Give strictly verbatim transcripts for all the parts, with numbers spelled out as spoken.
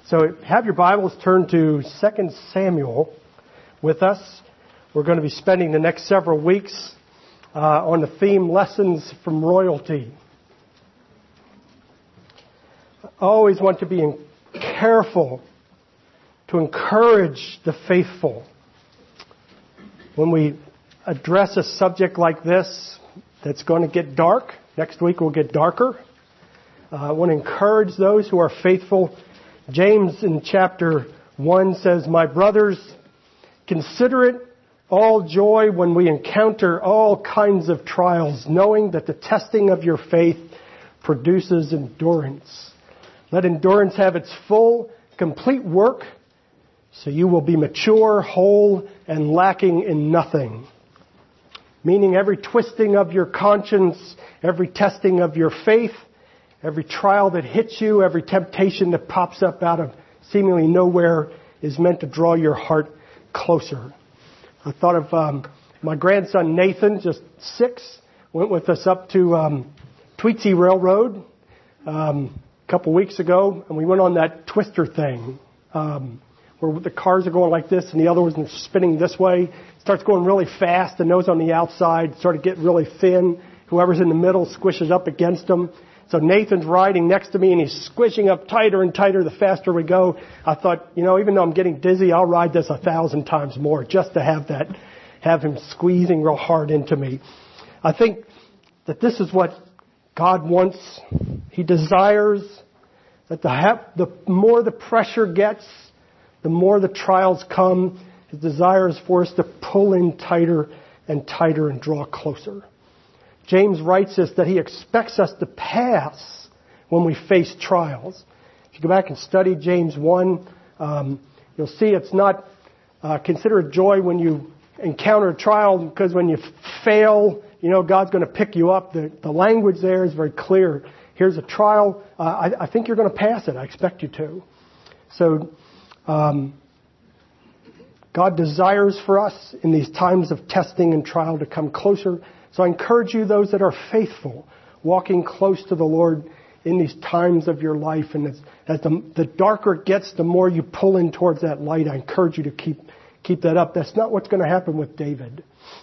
So have your Bibles turned to Second Samuel with us. We're going to be spending the next several weeks uh, on the theme Lessons from Royalty. I always want to be careful to encourage the faithful. When we address a subject like this that's going to get dark, next week will get darker. Uh, I want to encourage those who are faithful. James in chapter one says, "My brothers, consider it all joy when we encounter all kinds of trials, knowing that the testing of your faith produces endurance. Let endurance have its full, complete work, so you will be mature, whole, and lacking in nothing." Meaning every twisting of your conscience, every testing of your faith, every trial that hits you, every temptation that pops up out of seemingly nowhere is meant to draw your heart closer. I thought of um, my grandson Nathan, just six, went with us up to um, Tweetsie Railroad um, a couple weeks ago, and we went on that twister thing um, where the cars are going like this and the other ones are spinning this way. It starts going really fast, and those on the outside sort of get really thin. Whoever's in the middle squishes up against them. So Nathan's riding next to me, and he's squishing up tighter and tighter the faster we go. I thought, you know, even though I'm getting dizzy, I'll ride this a thousand times more just to have that, have him squeezing real hard into me. I think that this is what God wants. He desires that the, the more the pressure gets, the more the trials come. His desire is for us to pull in tighter and tighter and draw closer. James writes us that he expects us to pass when we face trials. If you go back and study James one, um, you'll see it's not uh, consider it joy when you encounter a trial, because when you fail, you know, God's going to pick you up. The, the language there is very clear. Here's a trial. Uh, I, I think you're going to pass it. I expect you to. So um, God desires for us in these times of testing and trial to come closer. So I encourage you, those that are faithful, walking close to the Lord in these times of your life. And as, as the, the darker it gets, the more you pull in towards that light. I encourage you to keep keep that up. That's not what's going to happen with David.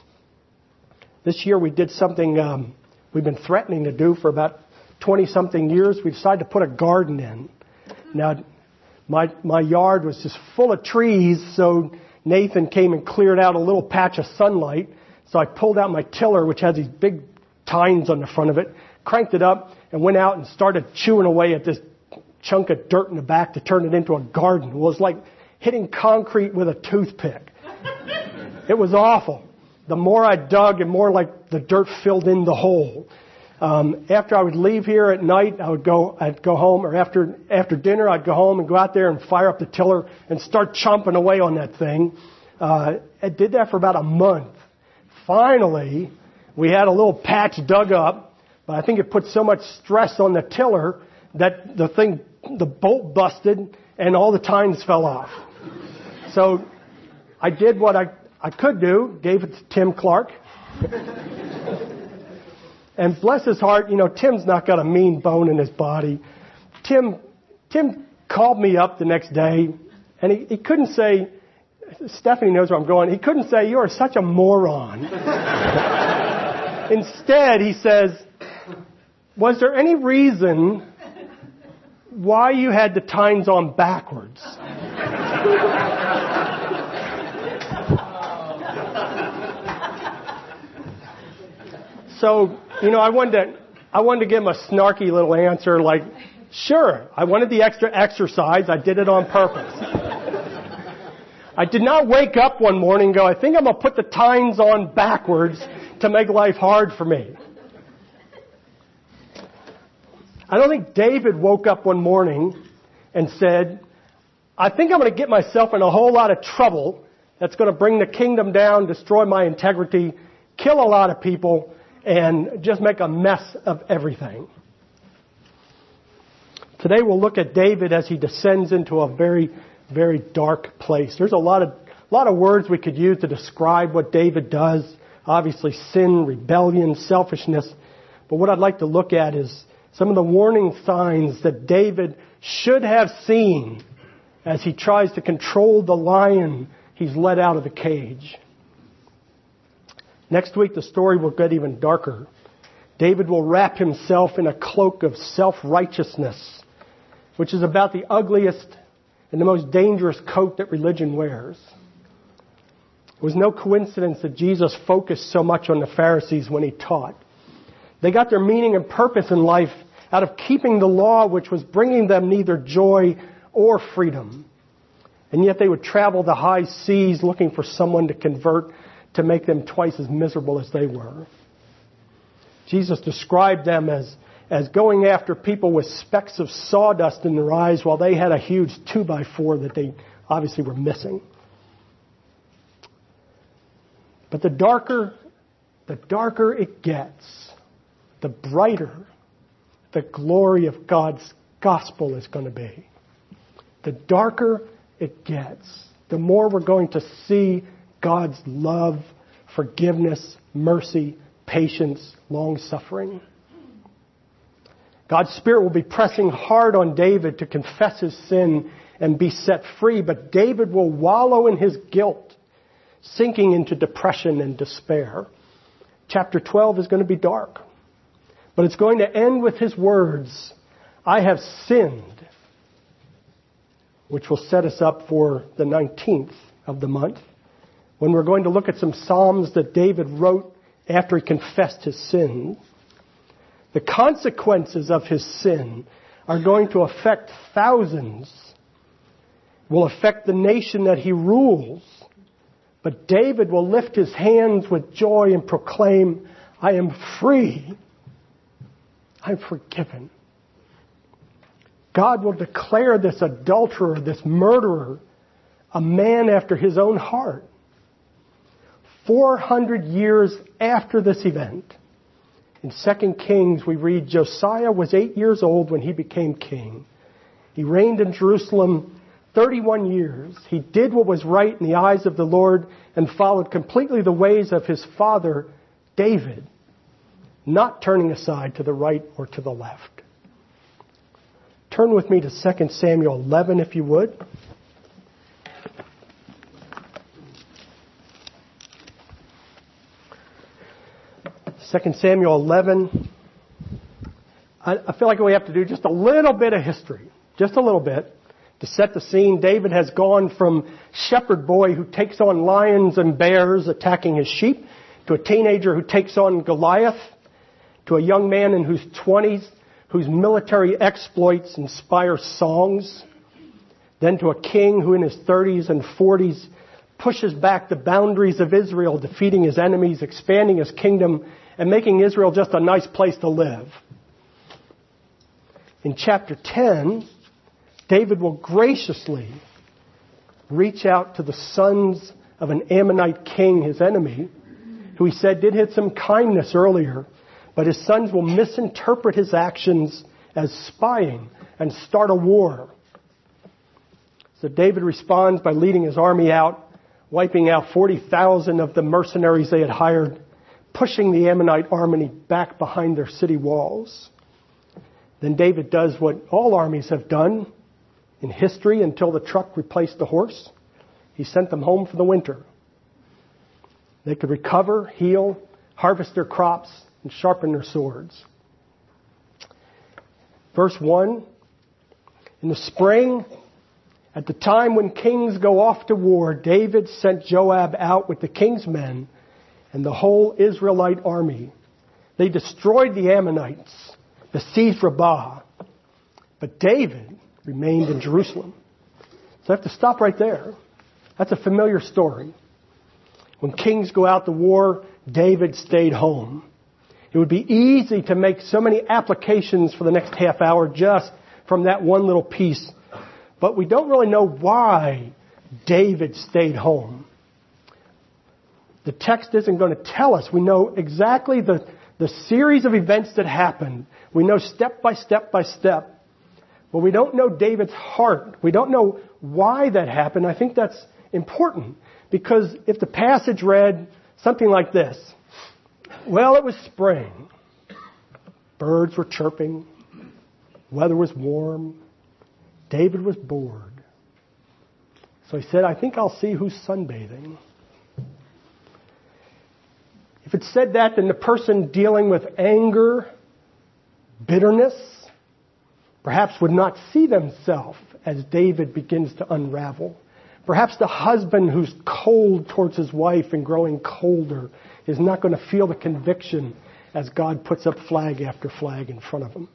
This year we did something um, we've been threatening to do for about twenty-something years. We decided to put a garden in. Now, my my yard was just full of trees, so Nathan came and cleared out a little patch of sunlight. So I pulled out my tiller, which has these big tines on the front of it, cranked it up, and went out and started chewing away at this chunk of dirt in the back to turn it into a garden. It was like hitting concrete with a toothpick. It was awful. The more I dug, and more like the dirt filled in the hole. Um, after I would leave here at night, I would go, I'd go home, or after after dinner, I'd go home and go out there and fire up the tiller and start chomping away on that thing. Uh, I did that for about a month. Finally, we had a little patch dug up, but I think it put so much stress on the tiller that the thing, the bolt busted and all the tines fell off. So I did what I, I could do, gave it to Tim Clark. And bless his heart, you know, Tim's not got a mean bone in his body. Tim, Tim called me up the next day, and he, he couldn't say, Stephanie knows where I'm going. He couldn't say, "You are such a moron." Instead, he says, "Was there any reason why you had the tines on backwards?" So, you know, I wanted to, I wanted to give him a snarky little answer like, "Sure, I wanted the extra exercise. I did it on purpose." I did not wake up one morning and go, "I think I'm going to put the tines on backwards to make life hard for me." I don't think David woke up one morning and said, "I think I'm going to get myself in a whole lot of trouble that's going to bring the kingdom down, destroy my integrity, kill a lot of people, and just make a mess of everything." Today we'll look at David as he descends into a very very dark place. There's a lot of a lot of words we could use to describe what David does. Obviously sin, rebellion, selfishness. But what I'd like to look at is some of the warning signs that David should have seen as he tries to control the lion he's let out of the cage. Next week, the story will get even darker. David will wrap himself in a cloak of self-righteousness, which is about the ugliest and the most dangerous coat that religion wears. It was no coincidence that Jesus focused so much on the Pharisees when he taught. They got their meaning and purpose in life out of keeping the law, which was bringing them neither joy or freedom. And yet they would travel the high seas looking for someone to convert to make them twice as miserable as they were. Jesus described them as, as going after people with specks of sawdust in their eyes while they had a huge two by four that they obviously were missing. But the darker, the darker it gets, the brighter the glory of God's gospel is going to be. The darker it gets, the more we're going to see God's love, forgiveness, mercy, patience, long-suffering. God's Spirit will be pressing hard on David to confess his sin and be set free, but David will wallow in his guilt, sinking into depression and despair. Chapter twelve is going to be dark, but it's going to end with his words, "I have sinned," which will set us up for the nineteenth of the month, when we're going to look at some Psalms that David wrote after he confessed his sin. The consequences of his sin are going to affect thousands, will affect the nation that he rules. But David will lift his hands with joy and proclaim, "I am free. I'm forgiven." God will declare this adulterer, this murderer, a man after his own heart. Four hundred years after this event, in Second Kings, we read, Josiah was eight years old when he became king. He reigned in Jerusalem thirty-one years. He did what was right in the eyes of the Lord and followed completely the ways of his father, David, not turning aside to the right or to the left. Turn with me to Second Samuel eleven, if you would. Second Samuel eleven. I, I feel like we have to do just a little bit of history, just a little bit, to set the scene. David has gone from shepherd boy who takes on lions and bears attacking his sheep, to a teenager who takes on Goliath, to a young man in whose twenties whose military exploits inspire songs, then to a king who in his thirties and forties pushes back the boundaries of Israel, defeating his enemies, expanding his kingdom, and making Israel just a nice place to live. In chapter ten, David will graciously reach out to the sons of an Ammonite king, his enemy, who he said did hit some kindness earlier, but his sons will misinterpret his actions as spying and start a war. So David responds by leading his army out, wiping out forty thousand of the mercenaries they had hired, pushing the Ammonite army back behind their city walls. Then David does what all armies have done in history until the truck replaced the horse. He sent them home for the winter. They could recover, heal, harvest their crops, and sharpen their swords. Verse one, in the spring, at the time when kings go off to war, David sent Joab out with the king's men and the whole Israelite army. They destroyed the Ammonites, besieged Rabbah, but David remained in Jerusalem. So I have to stop right there. That's a familiar story. When kings go out to war, David stayed home. It would be easy to make so many applications for the next half hour just from that one little piece. But we don't really know why David stayed home. The text isn't going to tell us. We know exactly the, the series of events that happened. We know step by step by step. But we don't know David's heart. We don't know why that happened. I think that's important. Because if the passage read something like this, well, it was spring. Birds were chirping. Weather was warm. David was bored. So he said, I think I'll see who's sunbathing. If it said that, then the person dealing with anger, bitterness, perhaps would not see themselves as David begins to unravel. Perhaps the husband who's cold towards his wife and growing colder is not going to feel the conviction as God puts up flag after flag in front of him.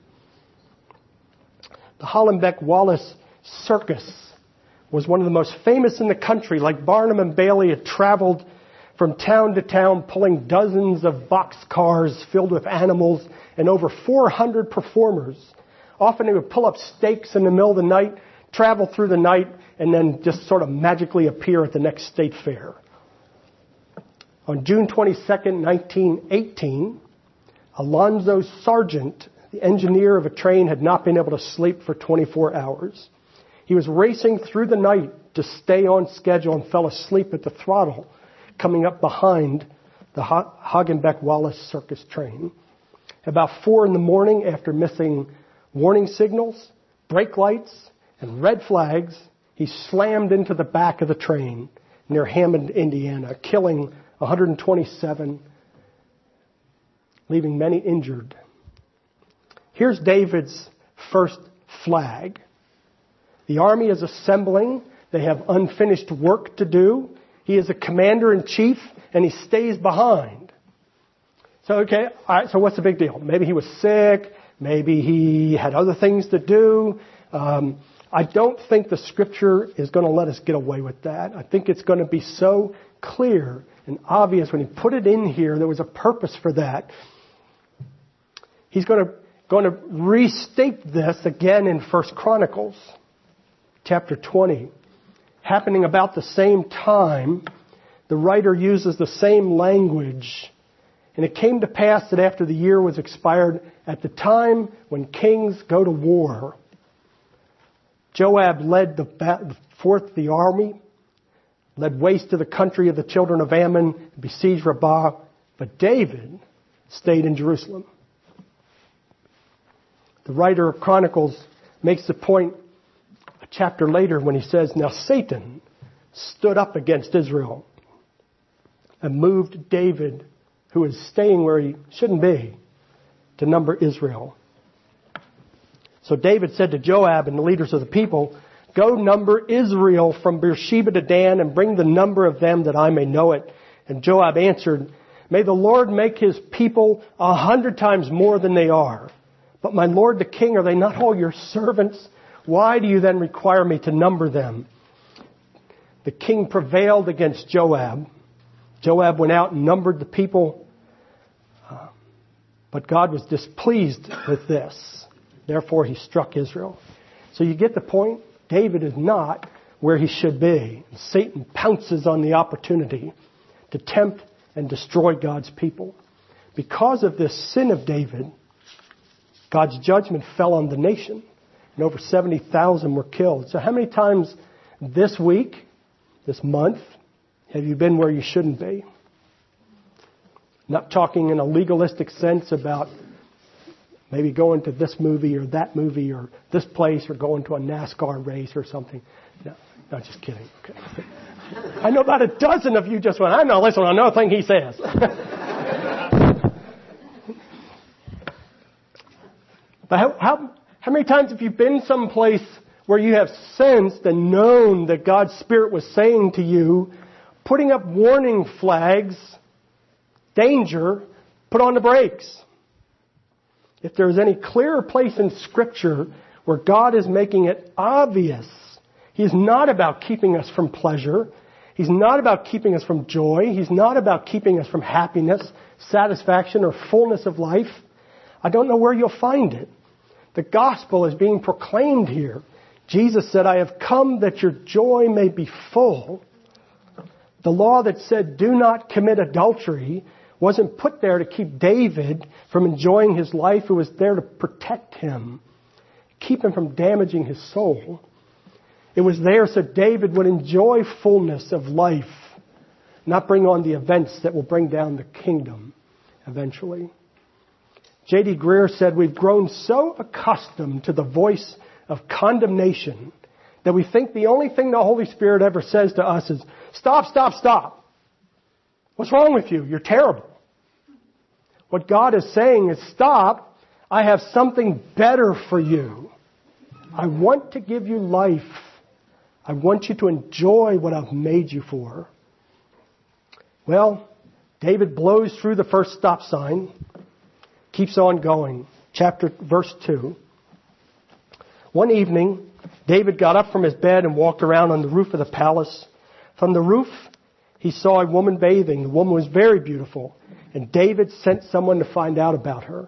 The Hollenbeck Wallace Circus was one of the most famous in the country. Like Barnum and Bailey, it traveled from town to town, pulling dozens of boxcars filled with animals and over four hundred performers. Often they would pull up stakes in the middle of the night, travel through the night, and then just sort of magically appear at the next state fair. On June twenty-second, nineteen eighteen, Alonzo Sargent, the engineer of a train, had not been able to sleep for twenty-four hours. He was racing through the night to stay on schedule and fell asleep at the throttle coming up behind the Hagenbeck Wallace Circus train. About four in the morning, after missing warning signals, brake lights, and red flags, he slammed into the back of the train near Hammond, Indiana, killing one hundred twenty-seven, leaving many injured. Here's David's first flag. The army is assembling. They have unfinished work to do. He is a commander-in-chief, and he stays behind. So, okay, all right, so what's the big deal? Maybe he was sick. Maybe he had other things to do. Um, I don't think the Scripture is going to let us get away with that. I think it's going to be so clear and obvious when he put it in here. There was a purpose for that. He's going to going to restate this again in First Chronicles, chapter twenty. Happening about the same time, the writer uses the same language. And it came to pass that after the year was expired, at the time when kings go to war, Joab led the forth the army, led waste to the country of the children of Ammon, and besieged Rabbah. But David stayed in Jerusalem. The writer of Chronicles makes the point a chapter later when he says, now Satan stood up against Israel and moved David, who is staying where he shouldn't be, to number Israel. So David said to Joab and the leaders of the people, go number Israel from Beersheba to Dan and bring the number of them that I may know it. And Joab answered, may the Lord make his people a hundred times more than they are. But my lord the king, are they not all your servants? Why do you then require me to number them? The king prevailed against Joab. Joab went out and numbered the people. Uh, but God was displeased with this. Therefore, he struck Israel. So you get the point. David is not where he should be. Satan pounces on the opportunity to tempt and destroy God's people. Because of this sin of David, God's judgment fell on the nation, and over seventy thousand were killed. So how many times this week, this month, have you been where you shouldn't be? Not talking in a legalistic sense about maybe going to this movie or that movie or this place or going to a NASCAR race or something. No, no, just kidding. Okay. I know about a dozen of you just went, I'm not listening to another thing he says. But how, how, how many times have you been someplace where you have sensed and known that God's Spirit was saying to you, putting up warning flags, danger, put on the brakes? If there's any clearer place in Scripture where God is making it obvious, He's not about keeping us from pleasure. He's not about keeping us from joy. He's not about keeping us from happiness, satisfaction, or fullness of life. I don't know where you'll find it. The gospel is being proclaimed here. Jesus said, I have come that your joy may be full. The law that said, do not commit adultery, wasn't put there to keep David from enjoying his life. It was there to protect him, keep him from damaging his soul. It was there so David would enjoy fullness of life, not bring on the events that will bring down the kingdom eventually. J D Greer said, we've grown so accustomed to the voice of condemnation that we think the only thing the Holy Spirit ever says to us is, stop, stop, stop. What's wrong with you? You're terrible. What God is saying is, stop. I have something better for you. I want to give you life. I want you to enjoy what I've made you for. Well, David blows through the first stop sign, keeps on going. Chapter, verse two. One evening, David got up from his bed and walked around on the roof of the palace. From the roof, he saw a woman bathing. The woman was very beautiful, and David sent someone to find out about her.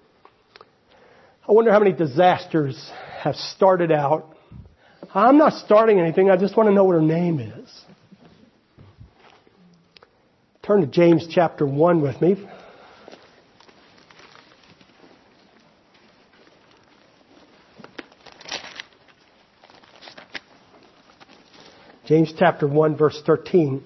I wonder how many disasters have started out. I'm not starting anything. I just want to know what her name is. Turn to James chapter one with me. James chapter one, verse thirteen.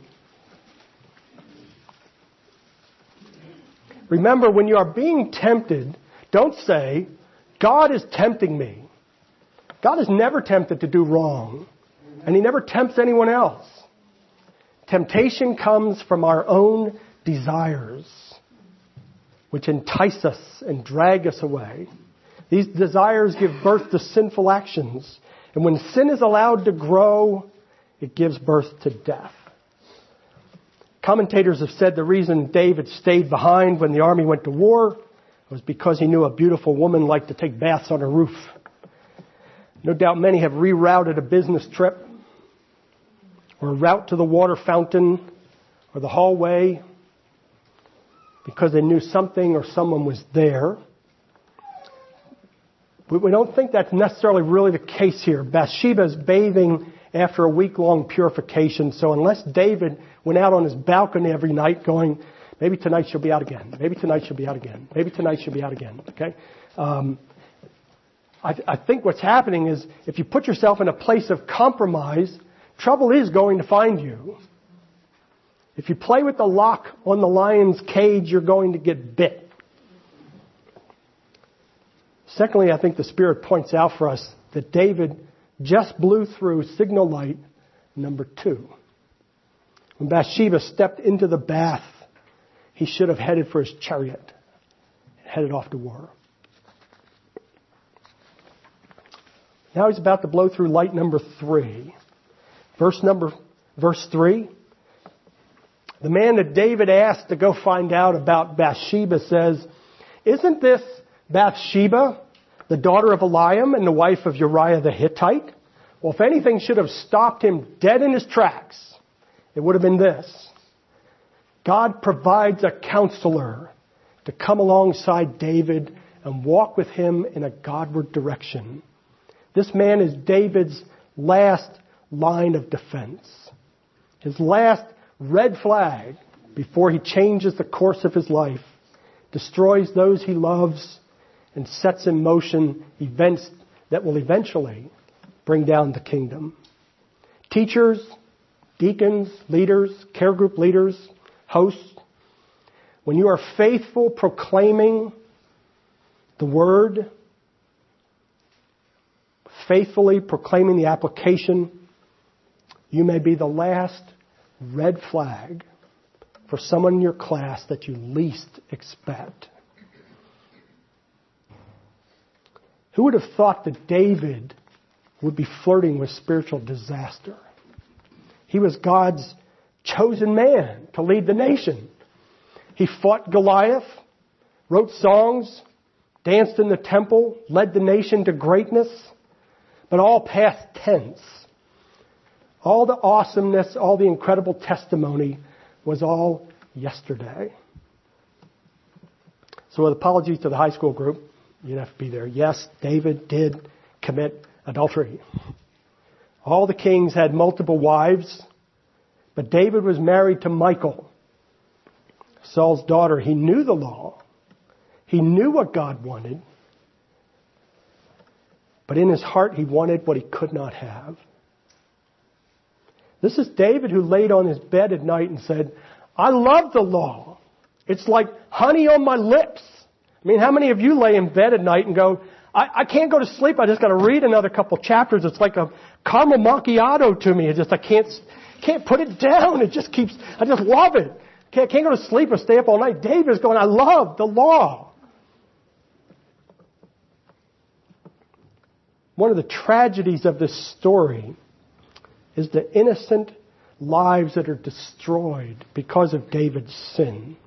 Remember, when you are being tempted, don't say, God is tempting me. God is never tempted to do wrong, and He never tempts anyone else. Temptation comes from our own desires, which entice us and drag us away. These desires give birth to sinful actions, and when sin is allowed to grow, it gives birth to death. Commentators have said the reason David stayed behind when the army went to war was because he knew a beautiful woman liked to take baths on her roof. No doubt many have rerouted a business trip or a route to the water fountain or the hallway because they knew something or someone was there. But we don't think that's necessarily really the case here. Bathsheba is bathing after a week-long purification, so unless David went out on his balcony every night going, maybe tonight she'll be out again, maybe tonight she'll be out again, maybe tonight she'll be out again, okay? Um, I, th- I think what's happening is if you put yourself in a place of compromise, trouble is going to find you. If you play with the lock on the lion's cage, you're going to get bit. Secondly, I think the Spirit points out for us that David just blew through signal light number two. When Bathsheba stepped into the bath, he should have headed for his chariot and headed off to war. Now he's about to blow through light number three. Verse number, verse three. The man that David asked to go find out about Bathsheba says, isn't this Bathsheba, the daughter of Eliam and the wife of Uriah the Hittite? Well, if anything should have stopped him dead in his tracks, it would have been this. God provides a counselor to come alongside David and walk with him in a Godward direction. This man is David's last line of defense. His last red flag before he changes the course of his life, destroys those he loves, and sets in motion events that will eventually bring down the kingdom. Teachers, deacons, leaders, care group leaders, hosts, when you are faithful proclaiming the word, faithfully proclaiming the application, you may be the last red flag for someone in your class that you least expect. Who would have thought that David would be flirting with spiritual disaster? He was God's chosen man to lead the nation. He fought Goliath, wrote songs, danced in the temple, led the nation to greatness, but all past tense. All the awesomeness, all the incredible testimony was all yesterday. So with apologies to the high school group, you didn't have to be there. Yes, David did commit adultery. All the kings had multiple wives, but David was married to Michal, Saul's daughter. He knew the law. He knew what God wanted. But in his heart, he wanted what he could not have. This is David who laid on his bed at night and said, I love the law. It's like honey on my lips. I mean, how many of you lay in bed at night and go, I, I can't go to sleep. I just got to read another couple chapters. It's like a caramel macchiato to me. It just, I can't, can't put it down. It just keeps, I just love it. Can't, can't go to sleep or stay up all night. David's going, I love the law. One of the tragedies of this story is the innocent lives that are destroyed because of David's sin.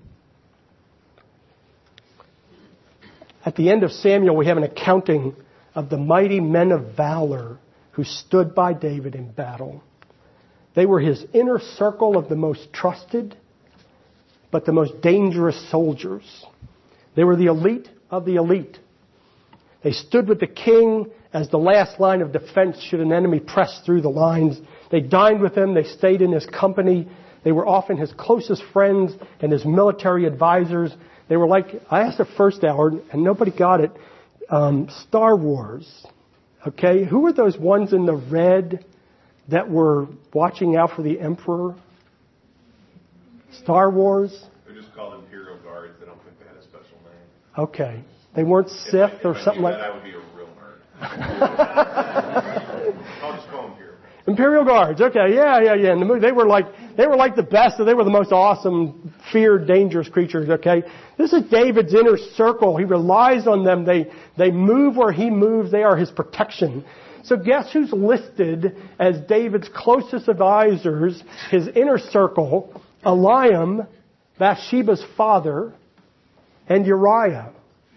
At the end of Samuel, we have an accounting of the mighty men of valor who stood by David in battle. They were his inner circle of the most trusted, but the most dangerous soldiers. They were the elite of the elite. They stood with the king as the last line of defense should an enemy press through the lines. They dined with him. They stayed in his company. They were often his closest friends and his military advisors. They were like, I asked the first hour, and nobody got it, um, Star Wars. Okay? Who were those ones in the red that were watching out for the Emperor? Star Wars? They're just called Imperial Guards. They don't think they had a special name. Okay. They weren't Sith or something like that. I would be a real nerd. I'll just call them Imperial Guards. Imperial Guards. Okay. Yeah, yeah, yeah. In the movie, they were like, they were like the best. They were the most awesome, feared, dangerous creatures. Okay. This is David's inner circle. He relies on them. They, they move where he moves. They are his protection. So guess who's listed as David's closest advisors, his inner circle? Eliam, Bathsheba's father, and Uriah.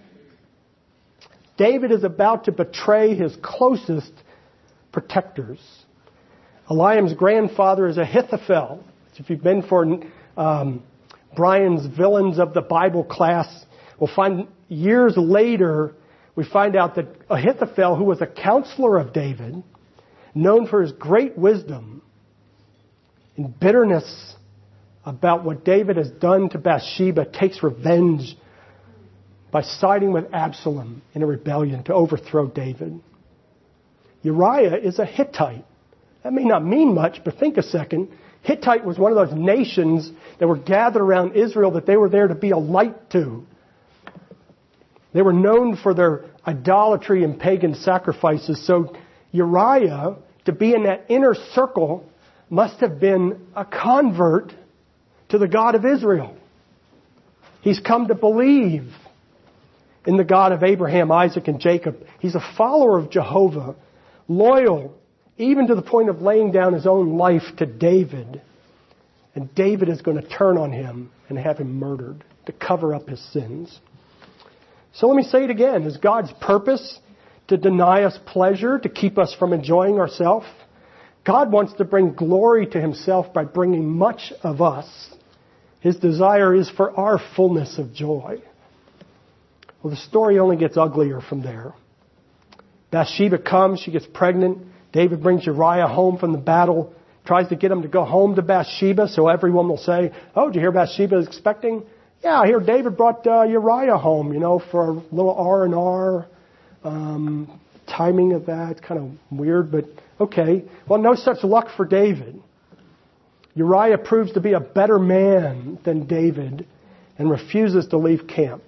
David is about to betray his closest protectors. Eliam's grandfather is Ahithophel. If you've been for um, Brian's Villains of the Bible class, we'll find years later, we find out that Ahithophel, who was a counselor of David, known for his great wisdom and bitterness about what David has done to Bathsheba, takes revenge by siding with Absalom in a rebellion to overthrow David. Uriah is a Hittite. That may not mean much, but think a second. Hittite was one of those nations that were gathered around Israel that they were there to be a light to. They were known for their idolatry and pagan sacrifices. So Uriah, to be in that inner circle, must have been a convert to the God of Israel. He's come to believe in the God of Abraham, Isaac, and Jacob. He's a follower of Jehovah, loyal, even to the point of laying down his own life to David. And David is going to turn on him and have him murdered to cover up his sins. So let me say it again. Is God's purpose to deny us pleasure, to keep us from enjoying ourselves? God wants to bring glory to himself by bringing much of us. His desire is for our fullness of joy. Well, the story only gets uglier from there. Bathsheba comes, she gets pregnant. David brings Uriah home from the battle, tries to get him to go home to Bathsheba so everyone will say, oh, did you hear Bathsheba is expecting? Yeah, I hear David brought uh, Uriah home, you know, for a little R and R. Um, timing of that, kind of weird, but okay. Well, no such luck for David. Uriah proves to be a better man than David and refuses to leave camp.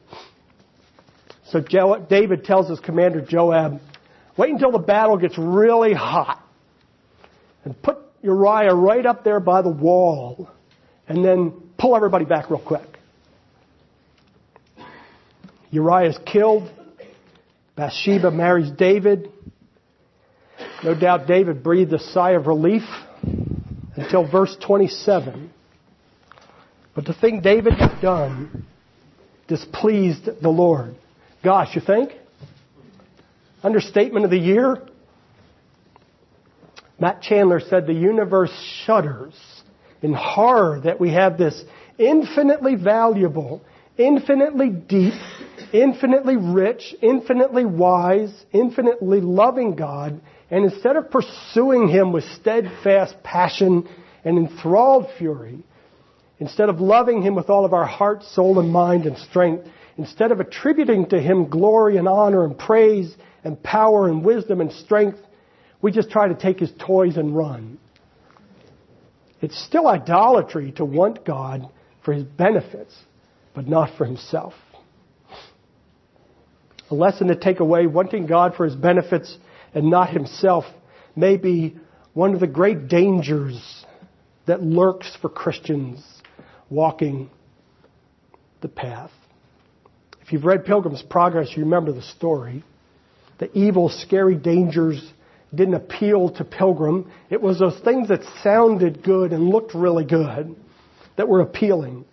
So Jo- David tells his commander Joab, wait until the battle gets really hot and put Uriah right up there by the wall and then pull everybody back real quick. Uriah is killed. Bathsheba marries David. No doubt David breathed a sigh of relief until verse twenty-seven. But the thing David had done displeased the Lord. Gosh, you think? Understatement of the year? Matt Chandler said the universe shudders in horror that we have this infinitely valuable, infinitely deep, infinitely rich, infinitely wise, infinitely loving God, and instead of pursuing him with steadfast passion and enthralled fury, instead of loving him with all of our heart, soul, and mind and strength, instead of attributing to him glory and honor and praise and power and wisdom and strength, we just try to take his toys and run. It's still idolatry to want God for his benefits, but not for himself. A lesson to take away, wanting God for his benefits and not himself, may be one of the great dangers that lurks for Christians walking the path. If you've read Pilgrim's Progress, you remember the story. The evil, scary dangers didn't appeal to Pilgrim. It was those things that sounded good and looked really good that were appealing.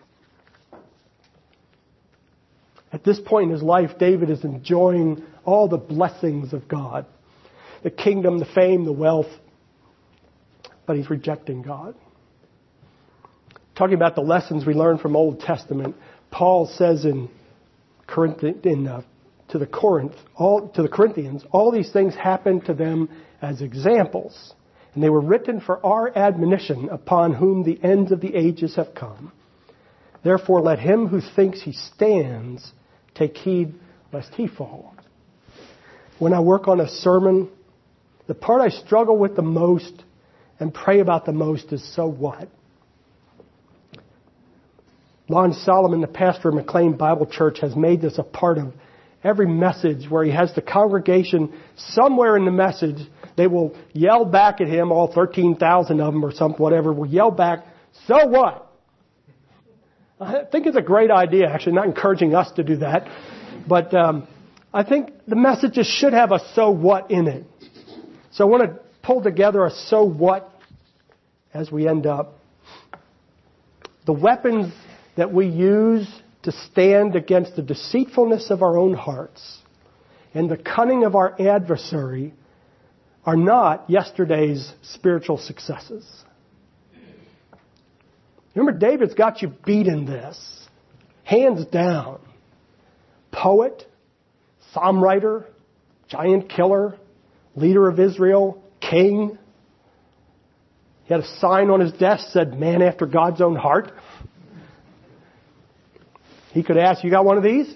At this point in his life, David is enjoying all the blessings of God. The kingdom, the fame, the wealth. But he's rejecting God. Talking about the lessons we learn from Old Testament, Paul says in Corinth, in, uh, to the Corinth, all, to the Corinthians, all these things happened to them as examples, and they were written for our admonition, upon whom the ends of the ages have come. Therefore, let him who thinks he stands take heed lest he fall. When I work on a sermon, the part I struggle with the most and pray about the most is so what? Lon Solomon, the pastor of McLean Bible Church, has made this a part of every message where he has the congregation somewhere in the message. They will yell back at him, all thirteen thousand of them or something, whatever, will yell back, so what? I think it's a great idea, actually, not encouraging us to do that. But um, I think the messages should have a so what in it. So I want to pull together a so what as we end up. The weapons that we use to stand against the deceitfulness of our own hearts and the cunning of our adversary are not yesterday's spiritual successes. Remember, David's got you beat in this. Hands down. Poet, psalm writer, giant killer, leader of Israel, king. He had a sign on his desk that said, man after God's own heart. He could ask, you got one of these?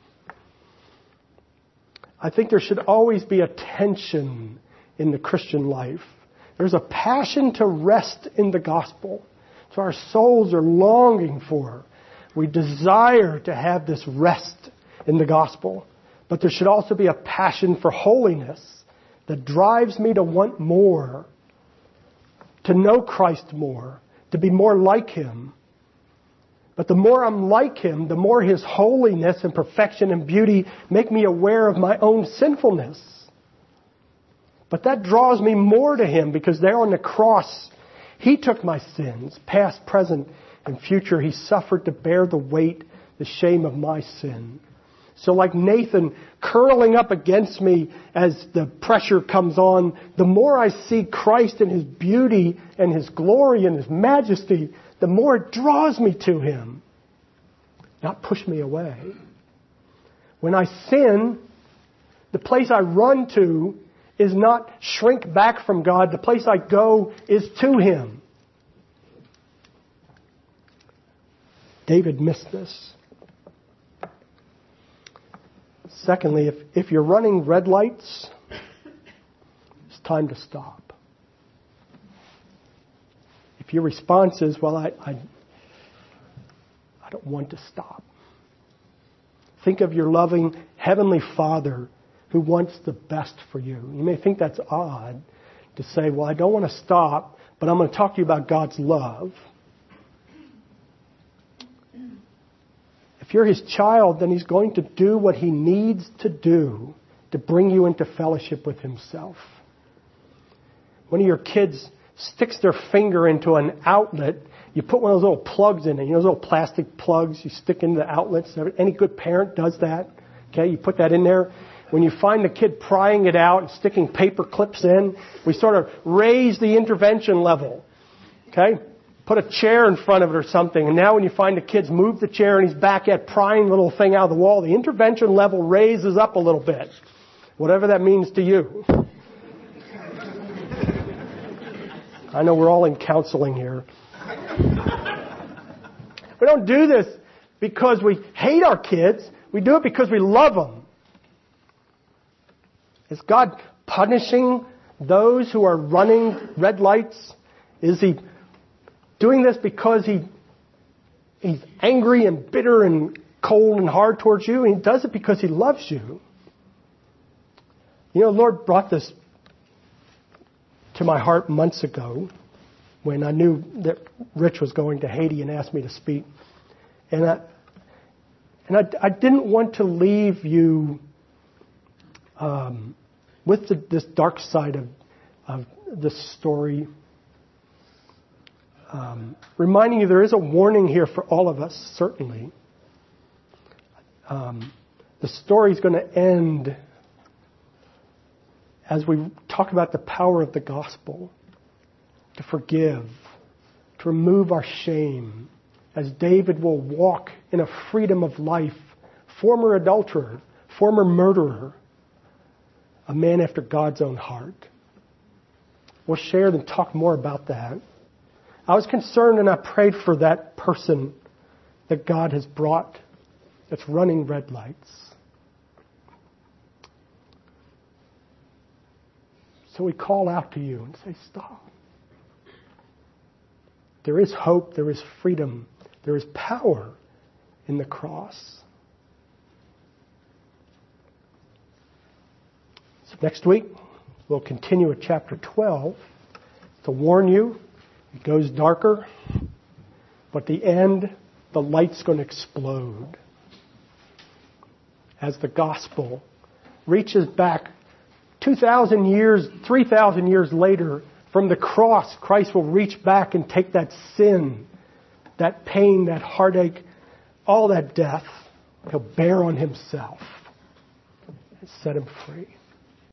I think there should always be a tension in the Christian life. There's a passion to rest in the gospel. So our souls are longing for. We desire to have this rest in the gospel. But there should also be a passion for holiness that drives me to want more, to know Christ more, to be more like Him. But the more I'm like Him, the more His holiness and perfection and beauty make me aware of my own sinfulness. But that draws me more to Him because there on the cross, He took my sins, past, present, and future. He suffered to bear the weight, the shame of my sin. So like Nathan curling up against me as the pressure comes on, the more I see Christ in His beauty and His glory and His majesty, the more it draws me to Him, not push me away. When I sin, the place I run to is not shrink back from God. The place I go is to Him. David missed this. Secondly, if, if you're running red lights, it's time to stop. If your response is, well, I, I, I don't want to stop. Think of your loving Heavenly Father who wants the best for you. You may think that's odd to say, well, I don't want to stop, but I'm going to talk to you about God's love. If you're His child, then He's going to do what He needs to do to bring you into fellowship with Himself. One of your kids sticks their finger into an outlet. You put one of those little plugs in it. You know those little plastic plugs you stick into the outlets? Any good parent does that. Okay, you put that in there. When you find the kid prying it out and sticking paper clips in, we sort of raise the intervention level. Okay? Put a chair in front of it or something. And now when you find the kid's moved the chair and he's back at prying the little thing out of the wall, the intervention level raises up a little bit. Whatever that means to you. I know we're all in counseling here. We don't do this because we hate our kids. We do it because we love them. Is God punishing those who are running red lights? Is He doing this because he He's angry and bitter and cold and hard towards you? And He does it because He loves you. You know, the Lord brought this to my heart months ago when I knew that Rich was going to Haiti and asked me to speak. And I, and I, I didn't want to leave you um, with the, this dark side of, of this story. Um, reminding you there is a warning here for all of us, certainly. Um, the story is going to end as we talk about the power of the gospel to forgive, to remove our shame, as David will walk in a freedom of life, former adulterer, former murderer, a man after God's own heart. We'll share and talk more about that. I was concerned and I prayed for that person that God has brought that's running red lights. So we call out to you and say, stop. There is hope, there is freedom, there is power in the cross. So next week, we'll continue with chapter twelve to warn you. It goes darker, but at the end, the light's going to explode as the gospel reaches back two thousand years, three thousand years later. From the cross, Christ will reach back and take that sin, that pain, that heartache, all that death. He'll bear on himself and set him free.